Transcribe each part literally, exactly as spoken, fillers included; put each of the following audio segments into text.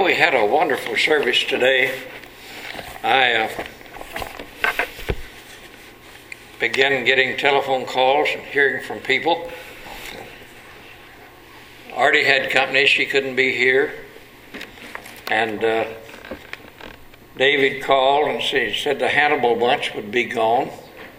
we had a wonderful service today. I uh, began getting telephone calls and hearing from people. Artie had company, she couldn't be here. And uh, David called and said the Hannibal bunch would be gone.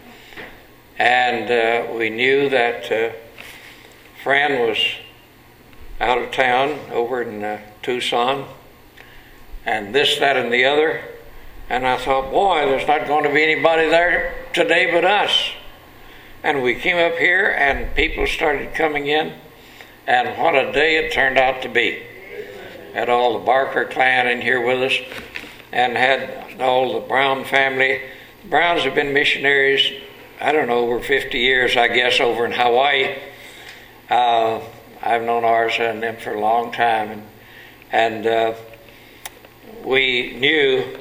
And uh, we knew that uh, Fran was out of town over in uh, Tucson, and this, that, and the other. And I thought, boy, there's not going to be anybody there today but us. And we came up here, and people started coming in, and what a day it turned out to be. Had all the Barker clan in here with us, and had all the Brown family. The Browns have been missionaries, I don't know, over fifty years, I guess, over in Hawaii. Uh, I've known ours and them for a long time, and, and uh, we knew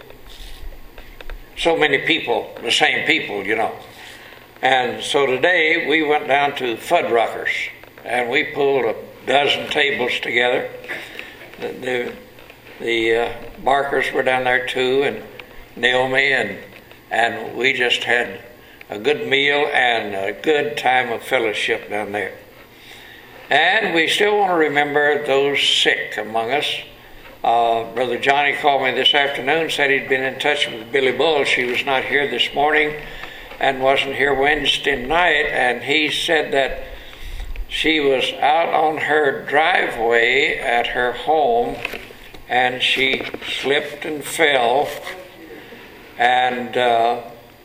so many people, the same people, you know. And so today we went down to Fuddruckers, and we pulled a dozen tables together. The the, the uh, Barkers were down there too, and Naomi, and and we just had a good meal and a good time of fellowship down there. And we still want to remember those sick among us. Uh, Brother Johnny called me this afternoon, said he'd been in touch with Billy Bull. She was not here this morning and wasn't here Wednesday night, and he said that she was out on her driveway at her home and she slipped and fell, and uh,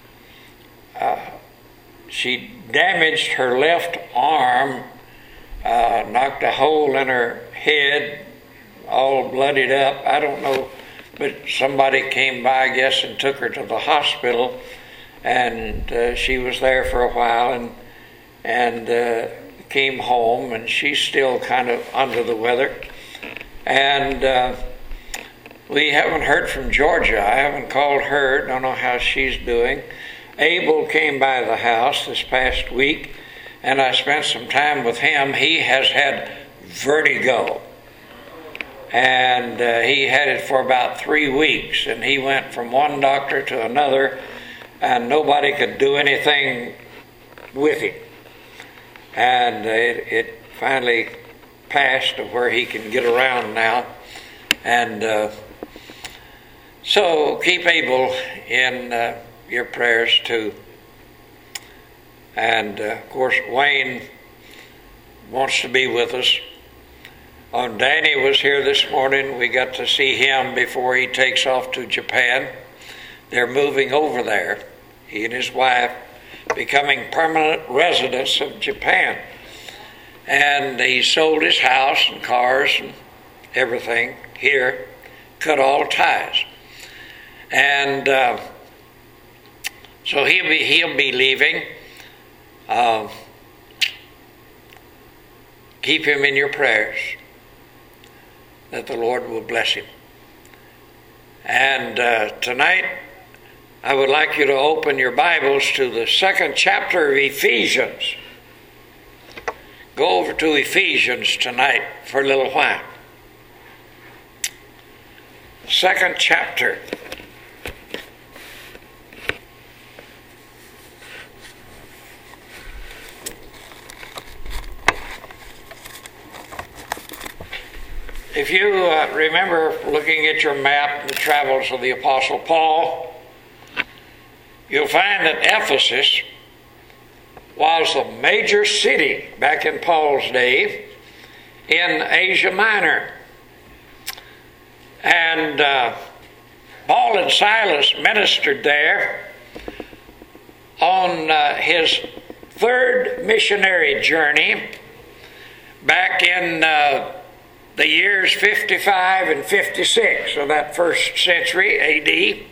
uh, she damaged her left arm. Uh, knocked a hole in her head, all bloodied up. I don't know, but somebody came by, I guess, and took her to the hospital, and uh, she was there for a while, and and uh, came home, and she's still kind of under the weather. And uh, we haven't heard from Georgia. I haven't called her. Don't know how she's doing. Abel came by the house this past week, and I spent some time with him. He has had vertigo, and uh, he had it for about three weeks, and he went from one doctor to another, and nobody could do anything with him. And uh, it, it finally passed to where he can get around now. And uh, so keep Abel in uh, your prayers too. And, uh, of course, Wayne wants to be with us. Oh, Danny was here this morning. We got to see him before he takes off to Japan. They're moving over there, he and his wife, becoming permanent residents of Japan. And he sold his house and cars and everything here, cut all ties. And uh, so he'll be, he'll be leaving. Uh, keep him in your prayers, that the Lord will bless him. And uh, tonight, I would like you to open your Bibles to the second chapter of Ephesians. Go over to Ephesians tonight for a little while. Second chapter. If you uh, remember looking at your map, the travels of the Apostle Paul, you'll find that Ephesus was a major city back in Paul's day in Asia Minor. And uh, Paul and Silas ministered there on uh, his third missionary journey back in uh, the years fifty-five and fifty-six of that first century A D.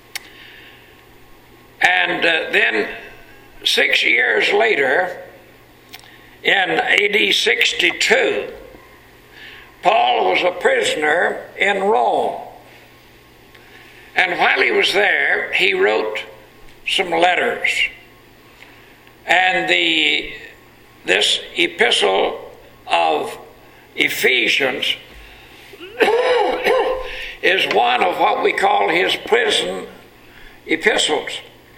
And uh, then six years later, in A D sixty-two, Paul was a prisoner in Rome. And while he was there, he wrote some letters. And the this epistle of Ephesians is one of what we call his prison epistles.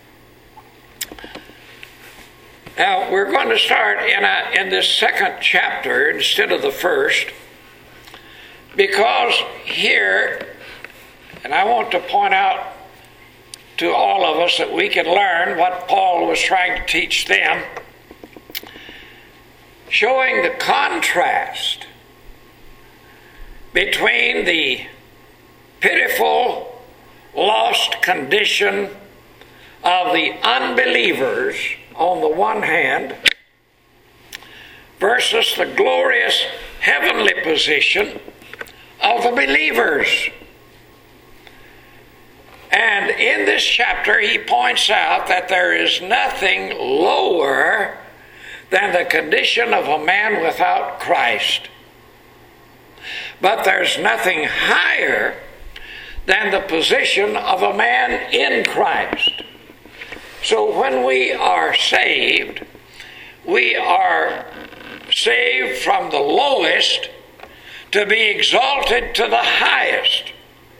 Now, we're going to start in, a, in this second chapter instead of the first, because here, and I want to point out to all of us that we can learn what Paul was trying to teach them, showing the contrast between the pitiful, lost condition of the unbelievers on the one hand versus the glorious heavenly position of the believers. And in this chapter he points out that there is nothing lower than the condition of a man without Christ. But there's nothing higher than the position of a man in Christ. So when we are saved, we are saved from the lowest to be exalted to the highest.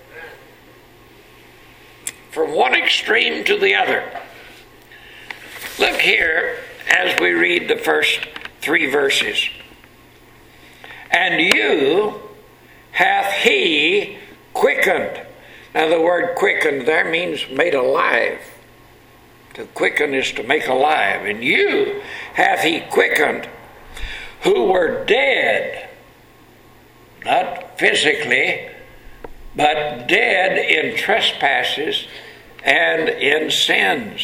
From one extreme to the other. Look here as we read the first three verses. And you hath he quickened. Now the word quickened there means made alive. To quicken is to make alive. And you hath he quickened who were dead, not physically, but dead in trespasses and in sins,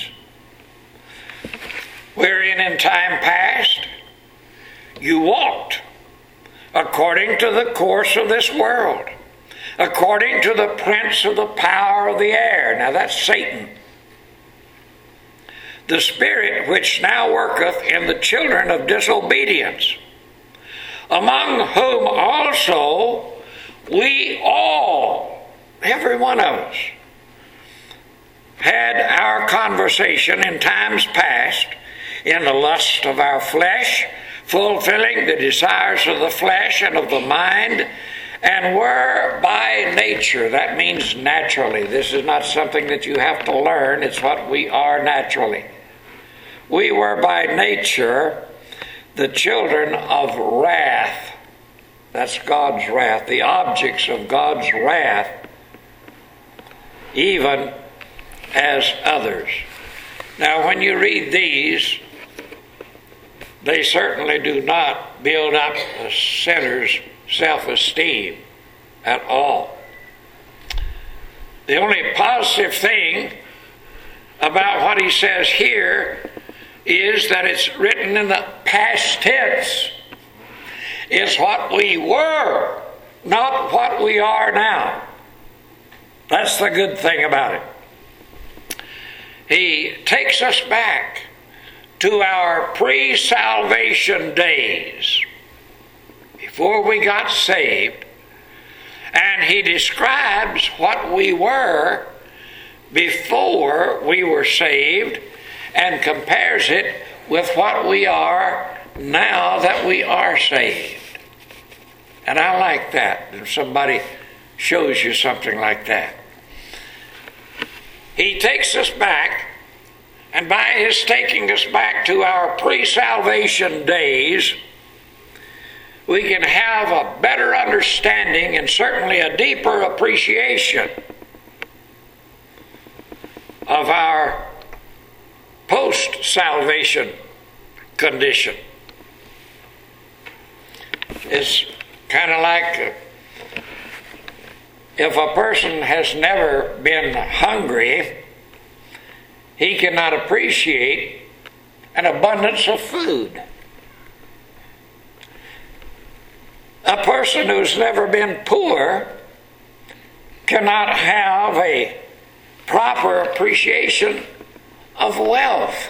wherein in time past you walked according to the course of this world, according to the prince of the power of the air. Now that's Satan. The spirit which now worketh in the children of disobedience, among whom also we all, every one of us, had our conversation in times past in the lust of our flesh, fulfilling the desires of the flesh and of the mind, and were by nature, that means naturally. This is not something that you have to learn, it's what we are naturally. We were by nature the children of wrath. That's God's wrath, the objects of God's wrath, even as others. Now, when you read these, they certainly do not build up a sinner's self-esteem at all. The only positive thing about what he says here is that it's written in the past tense. It's what we were, not what we are now. That's the good thing about it. He takes us back to our pre-salvation days, before we got saved, and he describes what we were before we were saved and compares it with what we are now that we are saved. And I like that, if somebody shows you something like that. He takes us back, and by his taking us back to our pre-salvation days, we can have a better understanding and certainly a deeper appreciation of our post-salvation condition. It's kind of like if a person has never been hungry, he cannot appreciate an abundance of food. A person who's never been poor cannot have a proper appreciation of wealth.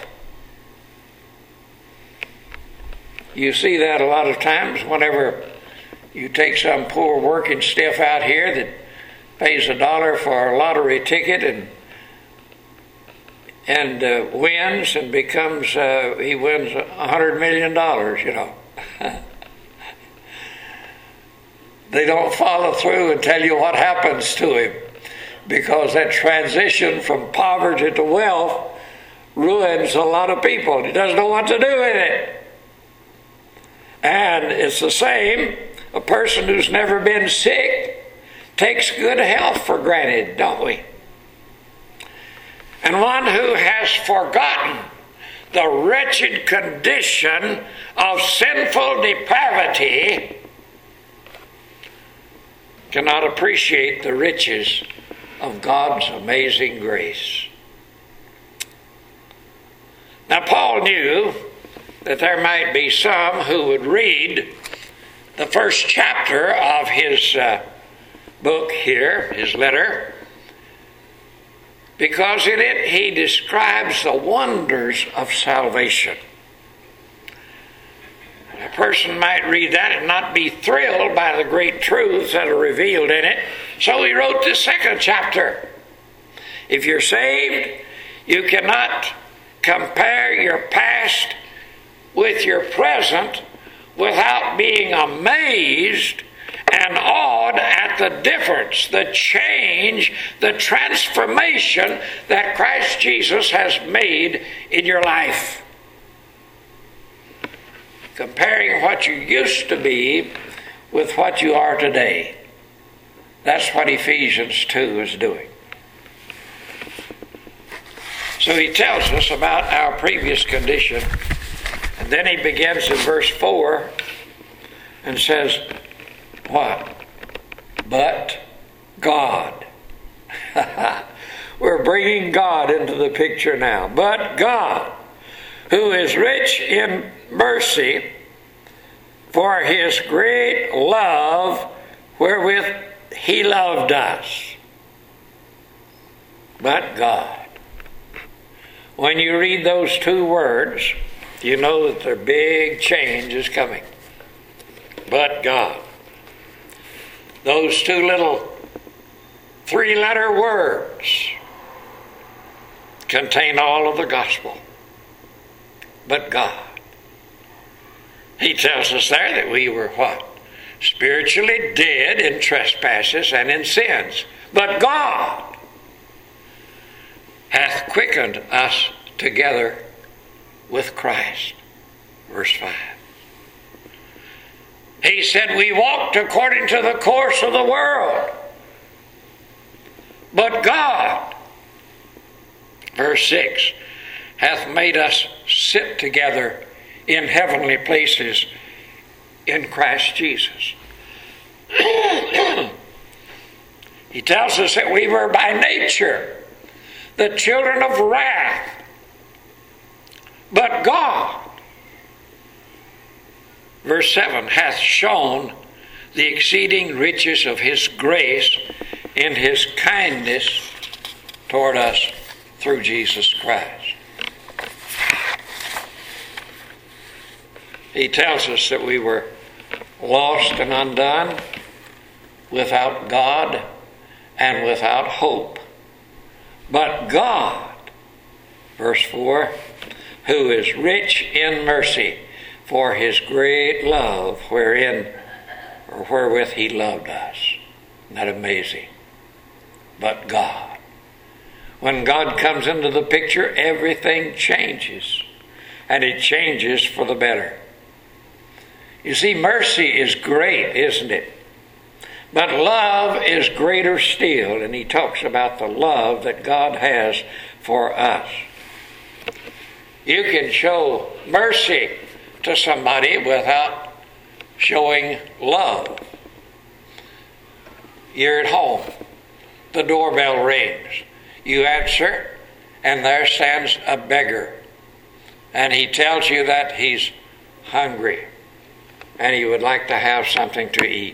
You see that a lot of times whenever you take some poor working stiff out here that pays a dollar for a lottery ticket and and uh, wins and becomes, uh, he wins a hundred million dollars, you know. The They don't follow through and tell you what happens to him, because that transition from poverty to wealth ruins a lot of people. He doesn't know what to do with it. And it's the same, a person who's never been sick takes good health for granted, don't we? And one who has forgotten the wretched condition of sinful depravity cannot appreciate the riches of God's amazing grace. Now, Paul knew that there might be some who would read the first chapter of his uh, book here, his letter, because in it he describes the wonders of salvation. A person might read that and not be thrilled by the great truths that are revealed in it. So he wrote the second chapter. If you're saved, you cannot compare your past with your present without being amazed and awed at the difference, the change, the transformation that Christ Jesus has made in your life. Comparing what you used to be with what you are today. That's what Ephesians two is doing. So he tells us about our previous condition. And then he begins in verse four and says, what? But God. We're bringing God into the picture now. But God, who is rich in mercy, for his great love wherewith he loved us. But God. When you read those two words, you know that their big change is coming. But God. Those two little three-letter words contain all of the gospel. But God. He tells us there that we were what? Spiritually dead in trespasses and in sins. But God hath quickened us together with Christ. Verse five. He said we walked according to the course of the world. But God, verse six, hath made us sit together in heavenly places in Christ Jesus. He tells us that we were by nature the children of wrath. But God, verse seven, hath shown the exceeding riches of his grace in his kindness toward us through Jesus Christ. He tells us that we were lost and undone, without God and without hope. But God, verse four, who is rich in mercy, for his great love wherein or wherewith he loved us. Isn't that amazing? But God. When God comes into the picture, everything changes. And it changes for the better. You see, mercy is great, isn't it? But love is greater still. And he talks about the love that God has for us. You can show mercy to somebody without showing love. You're at home. The doorbell rings. You answer, and there stands a beggar. And he tells you that he's hungry and he would like to have something to eat.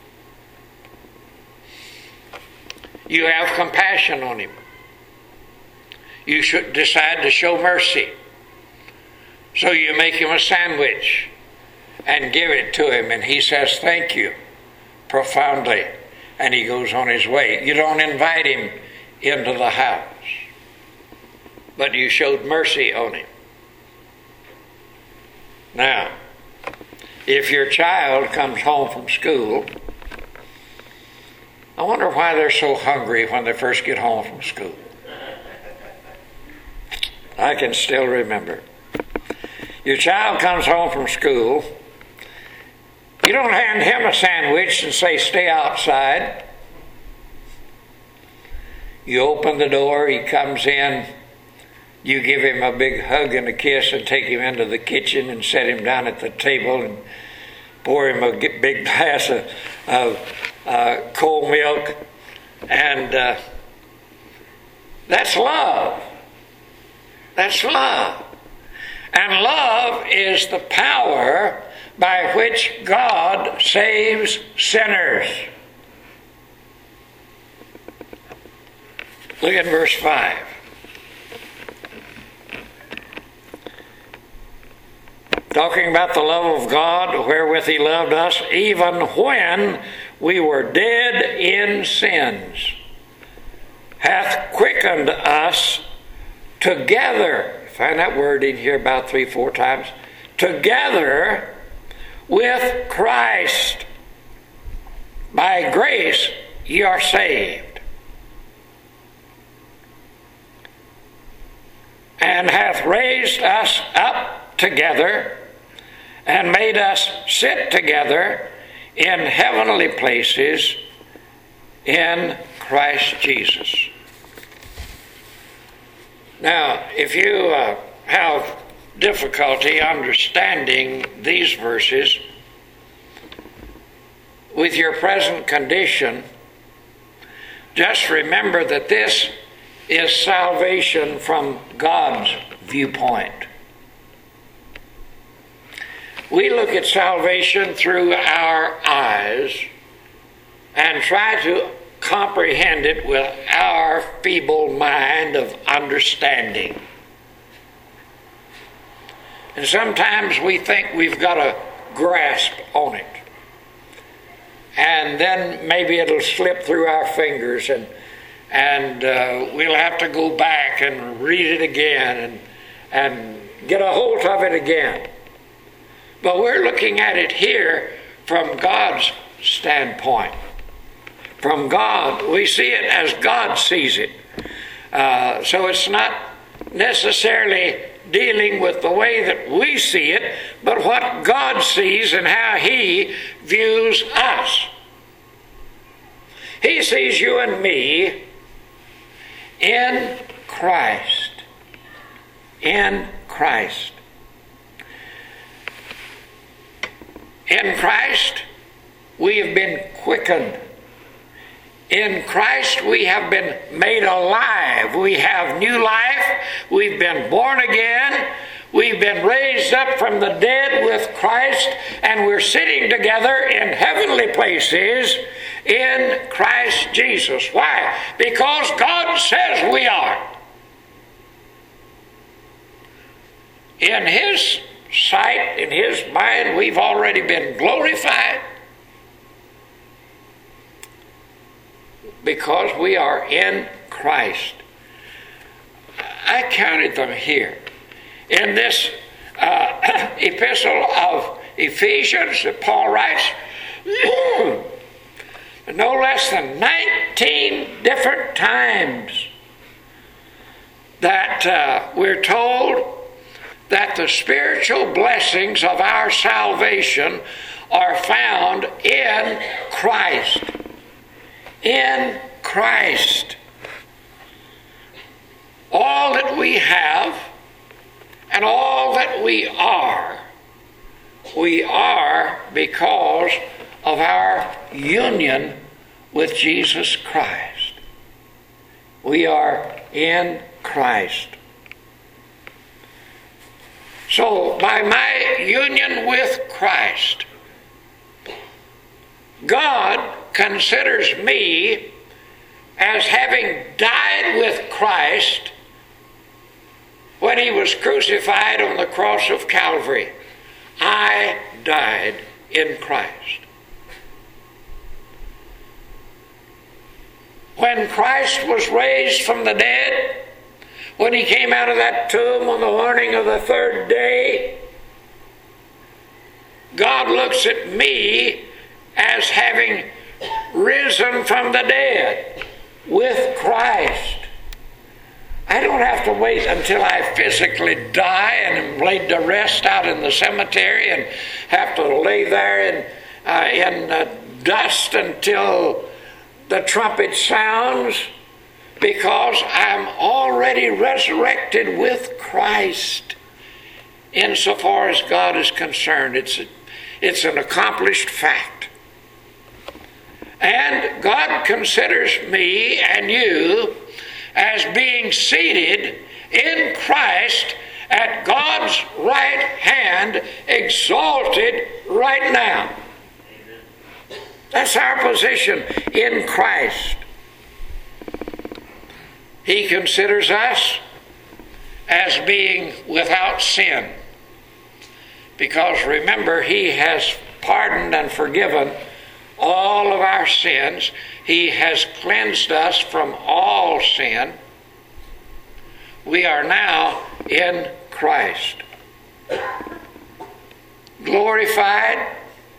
You have compassion on him. You should decide to show mercy. So you make him a sandwich and give it to him, and he says thank you profoundly, and he goes on his way. You don't invite him into the house, but you showed mercy on him. Now, if your child comes home from school I wonder why they're so hungry when they first get home from school. I can still remember. Your child comes home from school. You don't hand him a sandwich and say, stay outside. You open the door, he comes in. You give him a big hug and a kiss and take him into the kitchen and set him down at the table and pour him a big glass of, of uh, cold milk. And uh, that's love. That's love. And love is the power by which God saves sinners. Look at verse five. Talking about the love of God wherewith he loved us, even when we were dead in sins, hath quickened us together. Find that word in here about three, four times. Together with Christ. By grace ye are saved. And hath raised us up together and made us sit together in heavenly places in Christ Jesus. Now, if you uh, have difficulty understanding these verses with your present condition, just remember that this is salvation from God's viewpoint. We look at salvation through our eyes and try to comprehend it with our feeble mind of understanding. And sometimes we think we've got a grasp on it. And then maybe it'll slip through our fingers and and uh, we'll have to go back and read it again and, and get a hold of it again. But we're looking at it here from God's standpoint. From God, we see it as God sees it. Uh, so it's not necessarily dealing with the way that we see it, but what God sees and how He views us. He sees you and me in Christ. In Christ. In Christ, we have been quickened. In Christ, we have been made alive. We have new life. We've been born again. We've been raised up from the dead with Christ, and we're sitting together in heavenly places in Christ Jesus. Why? Because God says we are. In His sight, in His mind, we've already been glorified because we are in Christ. I counted them here. In this uh, epistle of Ephesians that Paul writes, no less than nineteen different times that uh, we're told that the spiritual blessings of our salvation are found in Christ. In Christ. All that we have and all that we are, we are because of our union with Jesus Christ. We are in Christ. So, by my union with Christ, God considers me as having died with Christ when He was crucified on the cross of Calvary. I died in Christ. When Christ was raised from the dead, when He came out of that tomb on the morning of the third day, God looks at me as having risen from the dead with Christ. I don't have to wait until I physically die and am laid to rest out in the cemetery and have to lay there in, uh, in uh, dust until the trumpet sounds, because I'm already resurrected with Christ. Insofar as God is concerned, it's, a, it's an accomplished fact. And God considers me and you as being seated in Christ at God's right hand, exalted right now. That's our position in Christ. He considers us as being without sin, because remember, He has pardoned and forgiven all of our sins. He has cleansed us from all sin. We are now in Christ, glorified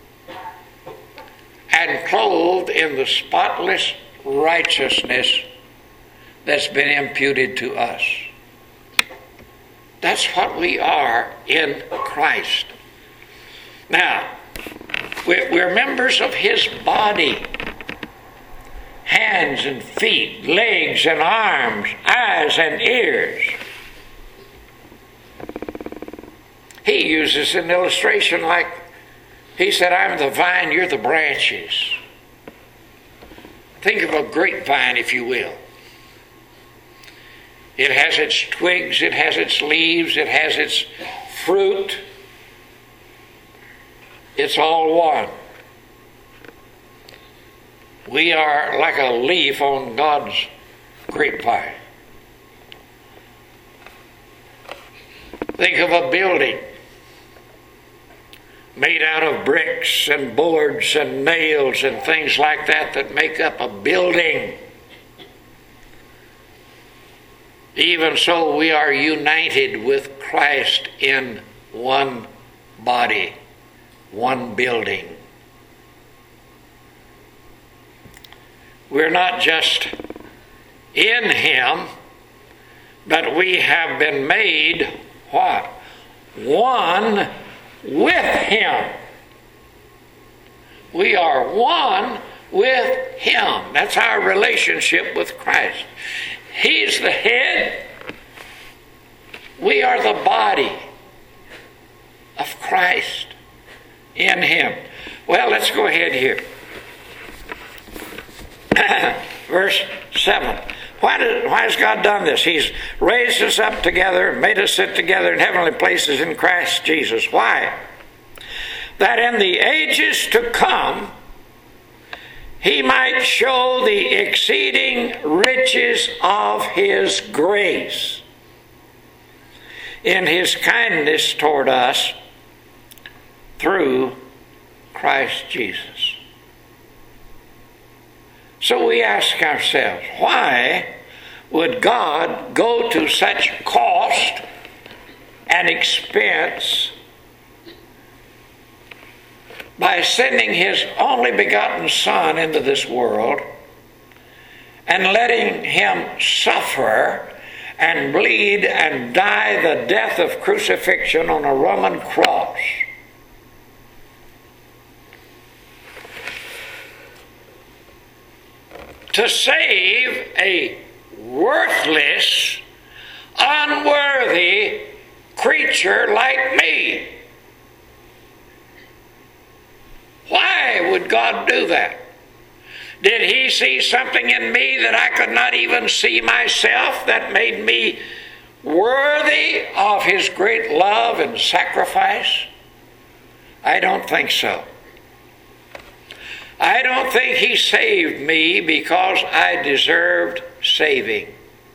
and clothed in the spotless righteousness that's been imputed to us. That's what we are in Christ. Now, we're members of His body. Hands and feet, legs and arms, eyes and ears. He uses an illustration like, He said, I'm the vine, you're the branches. Think of a grapevine, if you will. It has its twigs, it has its leaves, it has its fruit. It's all one. We are like a leaf on God's grapevine. Think of a building made out of bricks and boards and nails and things like that that make up a building. Even so, we are united with Christ in one body, one building. We're not just in Him, but we have been made what? One with Him. We are one with Him. That's our relationship with Christ. He's the head. We are the body of Christ in Him. Well, let's go ahead here. Verse seven. Why, did, why has God done this? He's raised us up together, made us sit together in heavenly places in Christ Jesus. Why? That in the ages to come, He might show the exceeding riches of His grace in His kindness toward us through Christ Jesus. So we ask ourselves, why would God go to such cost and expense by sending His only begotten Son into this world and letting Him suffer and bleed and die the death of crucifixion on a Roman cross? To save a worthless, unworthy creature like me. Why would God do that? Did He see something in me that I could not even see myself that made me worthy of His great love and sacrifice? I don't think so. I don't think He saved me because I deserved saving.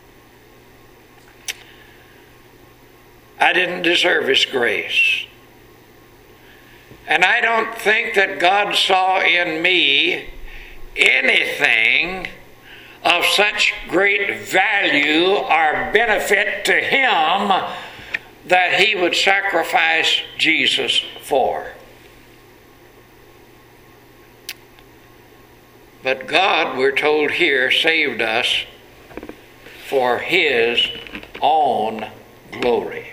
I didn't deserve His grace. And I don't think that God saw in me anything of such great value or benefit to Him that He would sacrifice Jesus for. But God, we're told here, saved us for His own glory.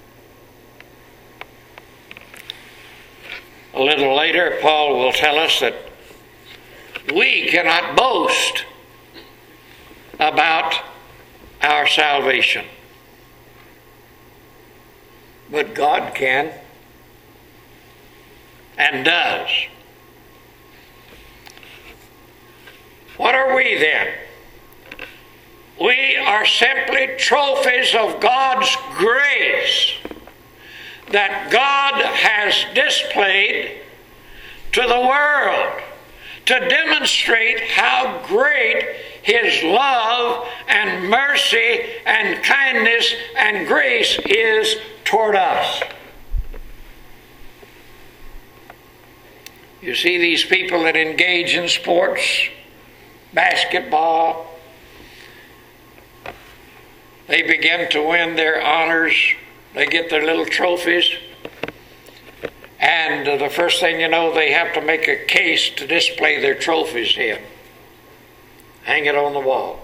A little later, Paul will tell us that we cannot boast about our salvation, but God can and does. What are we then? We are simply trophies of God's grace that God has displayed to the world to demonstrate how great His love and mercy and kindness and grace is toward us. You see these people that engage in sports, basketball, they begin to win their honors. They get their little trophies. And uh, the first thing you know, they have to make a case to display their trophies in. Hang it on the wall.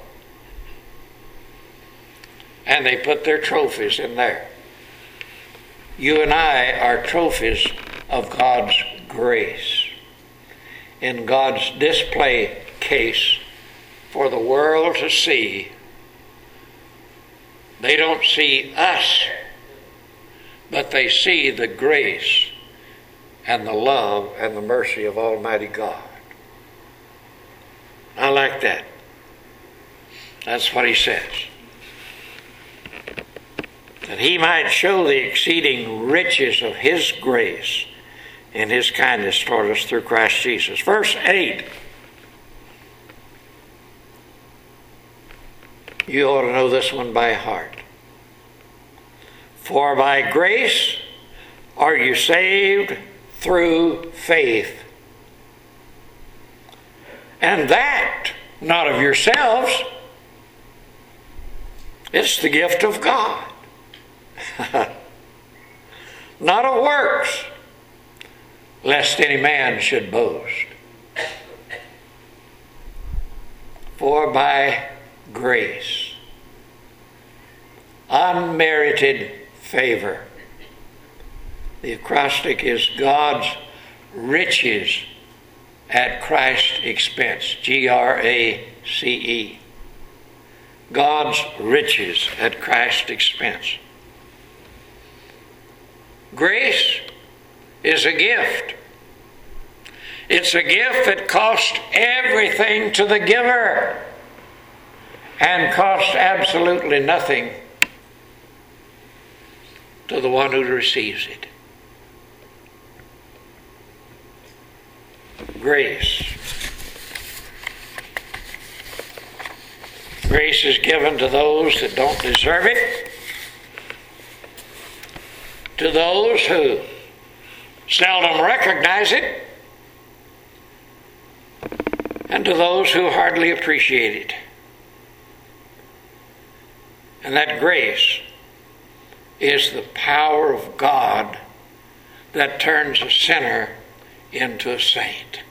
And they put their trophies in there. You and I are trophies of God's grace, in God's display case for the world to see. They don't see us, but they see the grace and the love and the mercy of Almighty God. I like that. That's what he says. That He might show the exceeding riches of His grace and His kindness toward us through Christ Jesus. Verse eight. You ought to know this one by heart. For by grace are you saved through faith. And that, not of yourselves, it's the gift of God. Not of works, lest any man should boast. For by grace, unmerited favor. The acrostic is God's riches at Christ's expense. G R A C E. God's riches at Christ's expense. Grace is a gift. It's a gift that costs everything to the giver and costs absolutely nothing to the one who receives it. Grace. Grace is given to those that don't deserve it, to those who seldom recognize it, and to those who hardly appreciate it. And that grace is the power of God that turns a sinner into a saint.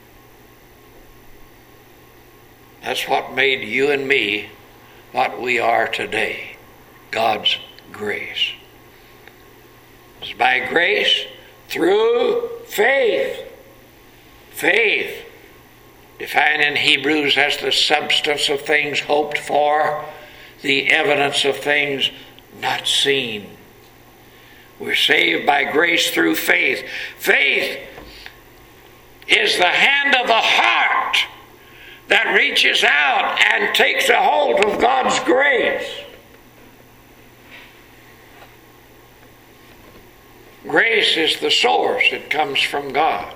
That's what made you and me what we are today. God's grace. It's by grace through faith. Faith, defined in Hebrews as the substance of things hoped for, the evidence of things not seen. We're saved by grace through faith. Faith is the hand of the heart that reaches out and takes a hold of God's grace. Grace is the source. It comes from God.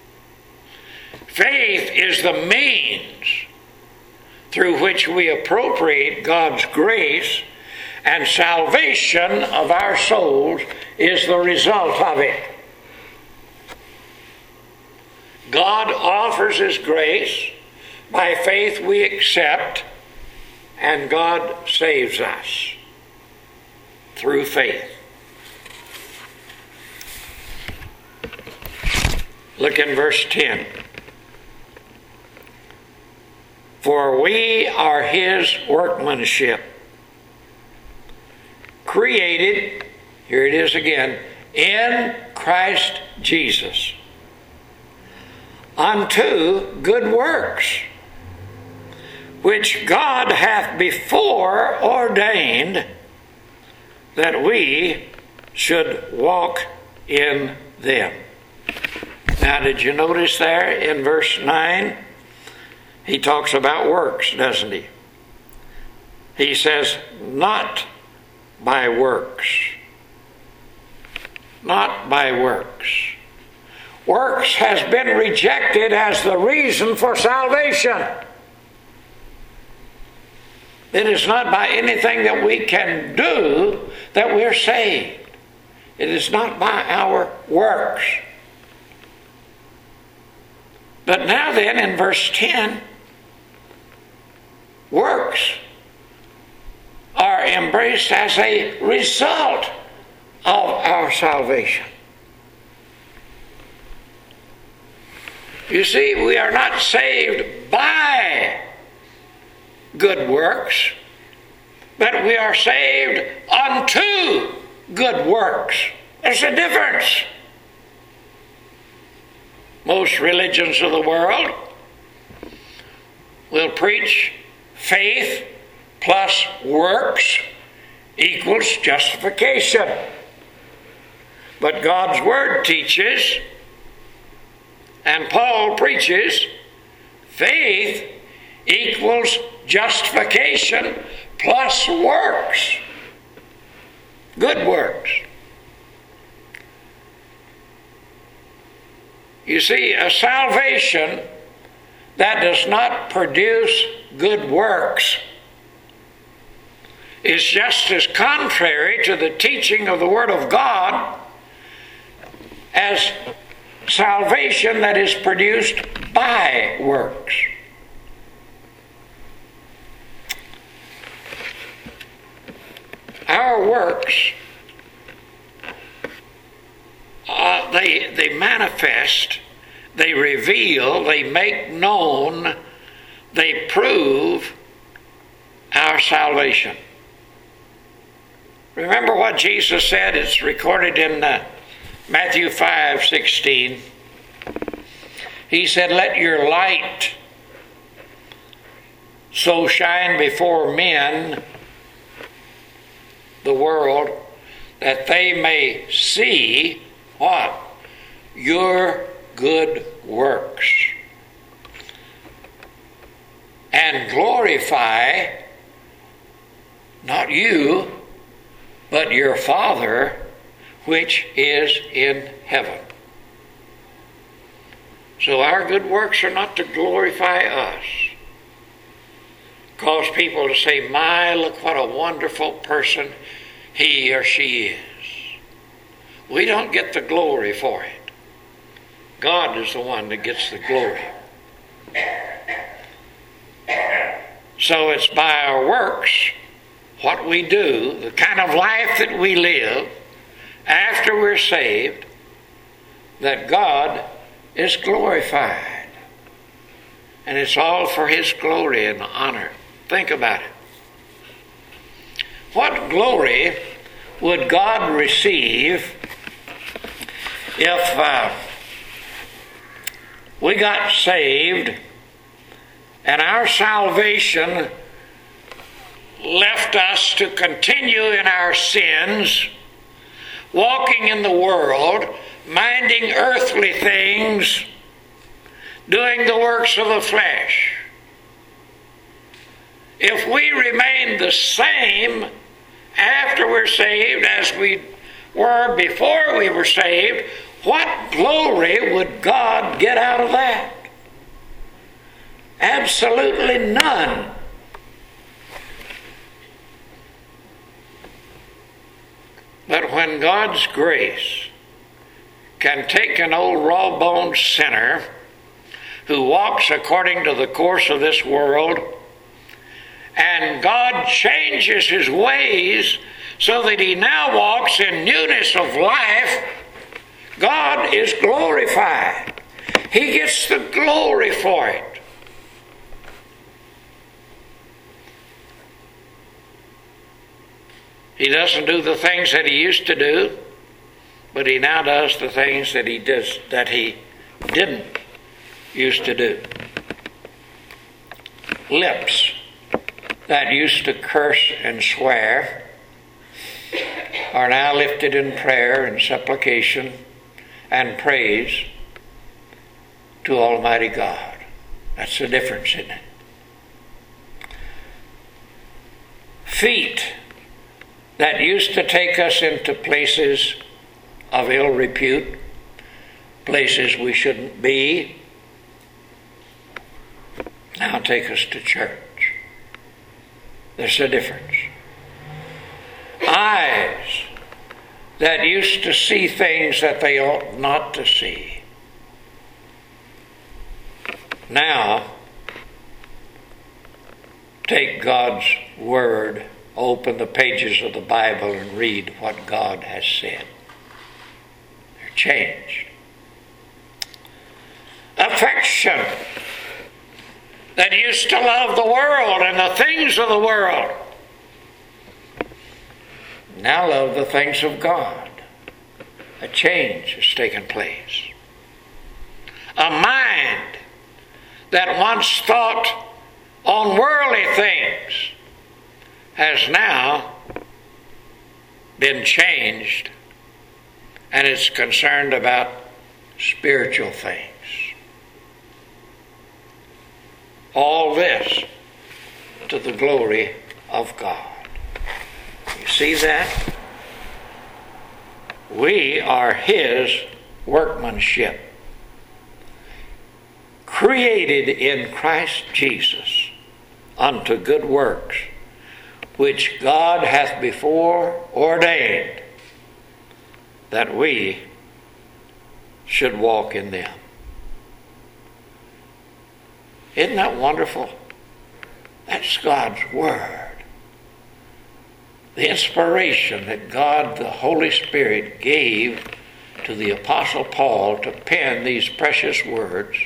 Faith is the means through which we appropriate God's grace, and salvation of our souls is the result of it. God offers His grace. By faith we accept, and God saves us through faith. Look in verse ten. For we are his workmanship, created, here it is again, in Christ Jesus, unto good works, which God hath before ordained that we should walk in them. Now, did you notice there in verse nine? He talks about works, doesn't he? He says, not by works. Not by works. Works has been rejected as the reason for salvation. It is not by anything that we can do that we're saved. It is not by our works. But now then, in verse ten, works are embraced as a result of our salvation. You see, we are not saved by good works, but we are saved unto good works. There's a difference. Most religions of the world will preach faith plus works equals justification. But God's Word teaches, and Paul preaches, faith equals justification plus works. Good works. You see, a salvation that does not produce good works is just as contrary to the teaching of the Word of God as salvation that is produced by works. Our works, uh, they, they manifest, they reveal, they make known, they prove our salvation. Remember what Jesus said? It's recorded in uh, Matthew five sixteen. He said, "Let your light so shine before men, the world, that they may see," what? "Your good works, and glorify not you, but your Father which is in heaven." So our good works are not to glorify us, cause people to say, "My, look what a wonderful person he or she is." We don't get the glory for it. God is the one that gets the glory. So it's by our works, what we do, the kind of life that we live after we're saved, that God is glorified. And it's all for his glory and honor. Think about it. What glory would God receive if uh, we got saved and our salvation left us to continue in our sins, walking in the world, minding earthly things, doing the works of the flesh? If we remain the same after we're saved as we were before we were saved, what glory would God get out of that? Absolutely none. But when God's grace can take an old raw-boned sinner who walks according to the course of this world, and God changes his ways so that he now walks in newness of life, God is glorified. He gets the glory for it. He doesn't do the things that he used to do, but he now does the things that he does that he didn't used to do. Lips that used to curse and swear are now lifted in prayer and supplication and praise to Almighty God. That's the difference in it. Feet that used to take us into places of ill repute, places we shouldn't be, now take us to church. There's a difference. Eyes that used to see things that they ought not to see, now take God's Word, open the pages of the Bible and read what God has said. They're changed. Affection that used to love the world and the things of the world now love the things of God. A change has taken place. A mind that once thought on worldly things has now been changed, and it's concerned about spiritual things. All this to the glory of God. You see that? We are His workmanship, created in Christ Jesus unto good works, which God hath before ordained that we should walk in them. Isn't that wonderful? That's God's Word. The inspiration that God, the Holy Spirit, gave to the Apostle Paul to pen these precious words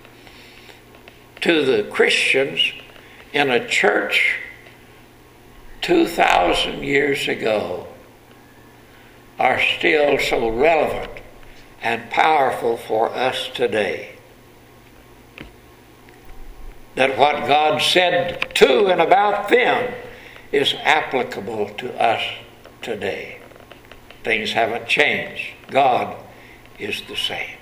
to the Christians in a church two thousand years ago are still so relevant and powerful for us today. That what God said to and about them is applicable to us today. Things haven't changed. God is the same.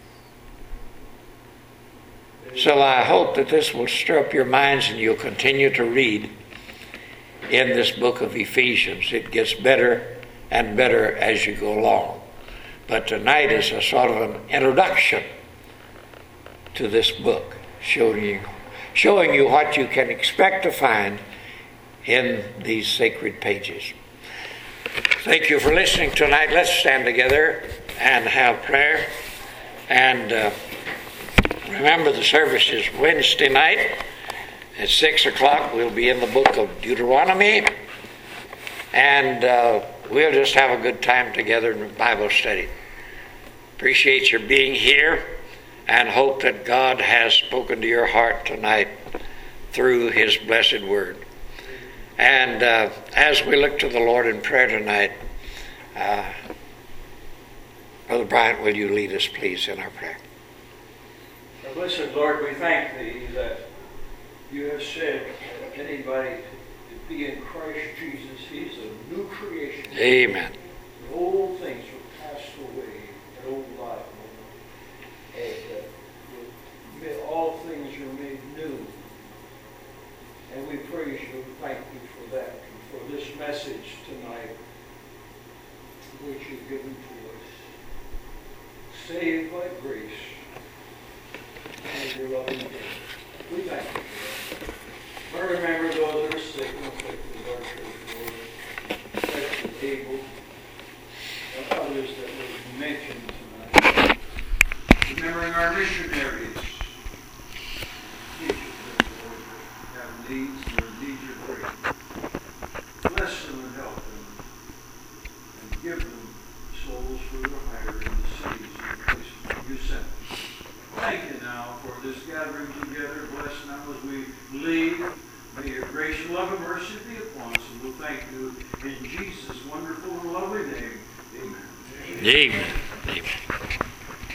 So I hope that this will stir up your minds and you'll continue to read in this book of Ephesians. It gets better and better as you go along. But tonight is a sort of an introduction to this book, showing you, showing you what you can expect to find in these sacred pages. Thank you for listening tonight. Let's stand together and have prayer. And uh, remember, the service is Wednesday night at six o'clock. We'll be in the book of Deuteronomy. And uh, we'll just have a good time together in Bible study. Appreciate your being here and hope that God has spoken to your heart tonight through His blessed Word. And uh, as we look to the Lord in prayer tonight, uh, Brother Bryant, will you lead us, please, in our prayer? Our blessed Lord, we thank Thee that You have said that anybody to be in Christ Jesus, he's a new creation. Amen. The old things will pass away, that old life will and that all things are made new. And we praise You and thank You for that, and for this message tonight, which You've given to us. Saved by grace and Your loving grace. We thank You for that. But remember those that are sick and afflicted with our church, Lord, especially able, and others that were mentioned tonight. Remembering our missionaries. Needs, their needs are great. Bless them and help them, and give them souls for the higher in the cities and places You sent them. Thank You now for this gathering together. Bless now as we leave. May Your grace and love and mercy be upon us, and we'll thank you. In Jesus' wonderful and lovely name, amen. Amen. Amen.